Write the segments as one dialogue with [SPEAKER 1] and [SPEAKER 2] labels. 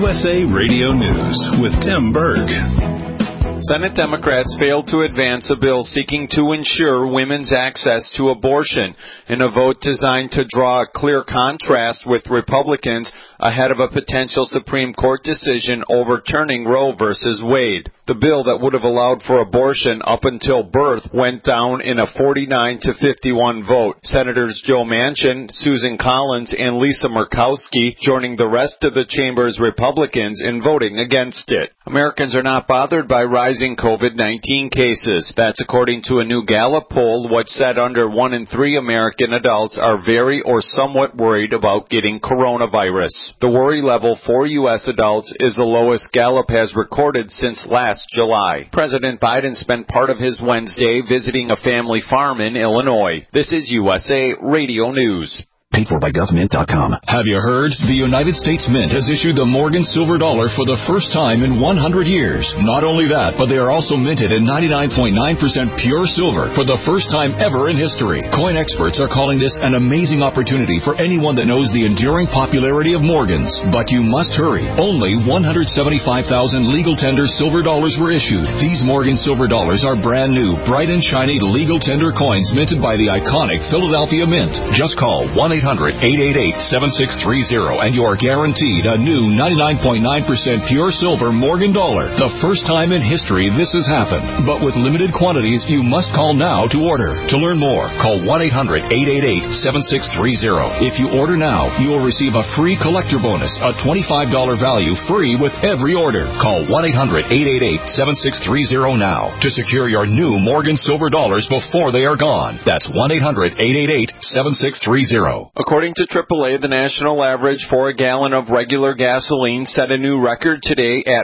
[SPEAKER 1] USA Radio News with Tim Berg.
[SPEAKER 2] Senate Democrats failed to advance a bill seeking to ensure women's access to abortion in a vote designed to draw a clear contrast with Republicans ahead of a potential Supreme Court decision overturning Roe v. Wade. The bill that would have allowed for abortion up until birth went down in a 49-51 vote. Senators Joe Manchin, Susan Collins, and Lisa Murkowski joining the rest of the chamber's Republicans in voting against it. Americans are not bothered by rising COVID-19 cases. That's according to a new Gallup poll, which said under 1 in 3 American adults are very or somewhat worried about getting coronavirus. The worry level for U.S. adults is the lowest Gallup has recorded since last July. President Biden spent part of his Wednesday visiting a family farm in Illinois. This is USA Radio News.
[SPEAKER 3] Paid for by GovMint.com.
[SPEAKER 4] Have you heard? The United States Mint has issued the Morgan Silver Dollar for the first time in 100 years. Not only that, but they are also minted in 99.9% pure silver for the first time ever in history. Coin experts are calling this an amazing opportunity for anyone that knows the enduring popularity of Morgans. But you must hurry. Only 175,000 legal tender silver dollars were issued. These Morgan Silver Dollars are brand new, bright and shiny legal tender coins minted by the iconic Philadelphia Mint. Just call 1-800-888-7630 and you are guaranteed a new 99.9% pure silver Morgan dollar. The first time in history this has happened. But with limited quantities, you must call now to order. To learn more, call 1-800-888-7630. If you order now, you will receive a free collector bonus, a $25 value free with every order. Call 1-800-888-7630 now to secure your new Morgan Silver Dollars before they are gone. That's 1-800-888-7630.
[SPEAKER 2] According to AAA, the national average for a gallon of regular gasoline set a new record today at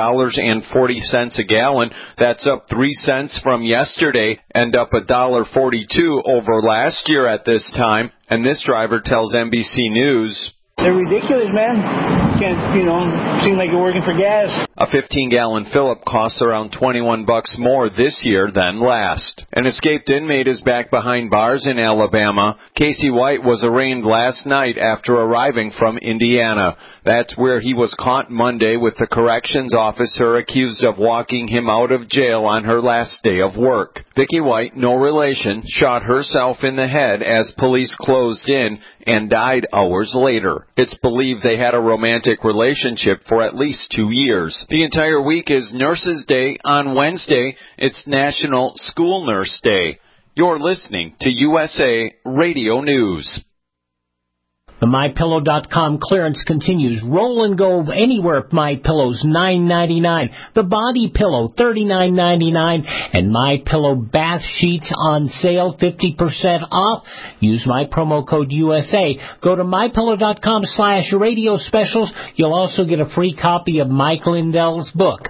[SPEAKER 2] $4.40 a gallon. That's up 3 cents from yesterday and up $1.42 over last year at this time. And this driver tells NBC News,
[SPEAKER 5] "They're ridiculous, man. Can't, seem like you're working for gas."
[SPEAKER 2] A 15-gallon fill-up costs around $21 more this year than last. An escaped inmate is back behind bars in Alabama. Casey White was arraigned last night after arriving from Indiana. That's where he was caught Monday with the corrections officer accused of walking him out of jail on her last day of work. Vicky White, no relation, shot herself in the head as police closed in and died hours later. It's believed they had a romantic relationship for at least 2 years. The entire week is Nurses Day. On Wednesday, it's National School Nurse Day. You're listening to USA Radio News.
[SPEAKER 6] The MyPillow.com clearance continues. Roll and go anywhere. MyPillow's $9.99. The Body Pillow $39.99, and MyPillow bath sheets on sale 50% off. Use my promo code USA. Go to MyPillow.com/radio specials. You'll also get a free copy of Mike Lindell's book.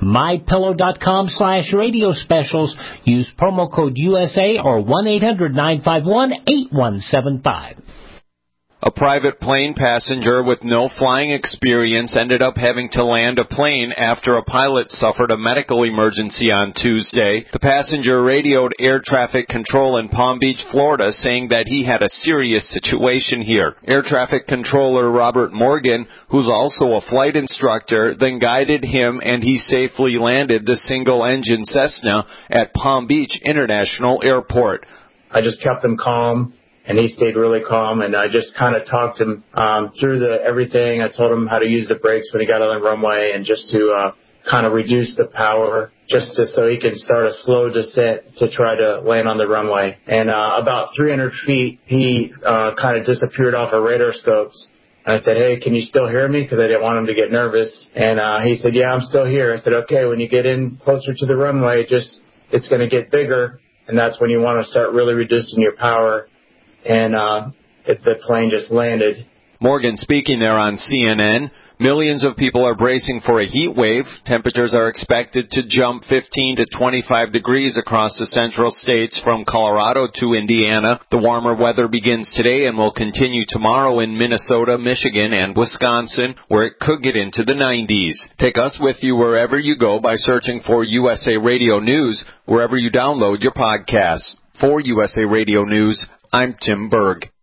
[SPEAKER 6] MyPillow.com/radio specials. Use promo code USA or 1-800-951-8175.
[SPEAKER 2] A private plane passenger with no flying experience ended up having to land a plane after a pilot suffered a medical emergency on Tuesday. The passenger radioed air traffic control in Palm Beach, Florida, saying that he had a serious situation here. Air traffic controller Robert Morgan, who's also a flight instructor, then guided him and he safely landed the single-engine Cessna at Palm Beach International Airport.
[SPEAKER 7] I just kept him calm, and he stayed really calm, and I just kind of talked him through everything. I told him how to use the brakes when he got on the runway and just to kind of reduce the power so he could start a slow descent to try to land on the runway. And about 300 feet, he kind of disappeared off our radar scopes. And I said, "Hey, can you still hear me?" Because I didn't want him to get nervous. And he said, "Yeah, I'm still here." I said, "Okay, when you get in closer to the runway, it's going to get bigger, and that's when you want to start really reducing your power." And the plane just landed.
[SPEAKER 2] Morgan speaking there on CNN. Millions of people are bracing for a heat wave. Temperatures are expected to jump 15 to 25 degrees across the central states from Colorado to Indiana. The warmer weather begins today and will continue tomorrow in Minnesota, Michigan, and Wisconsin, where it could get into the 90s. Take us with you wherever you go by searching for USA Radio News, wherever you download your podcasts. For USA Radio News, I'm Tim Berg.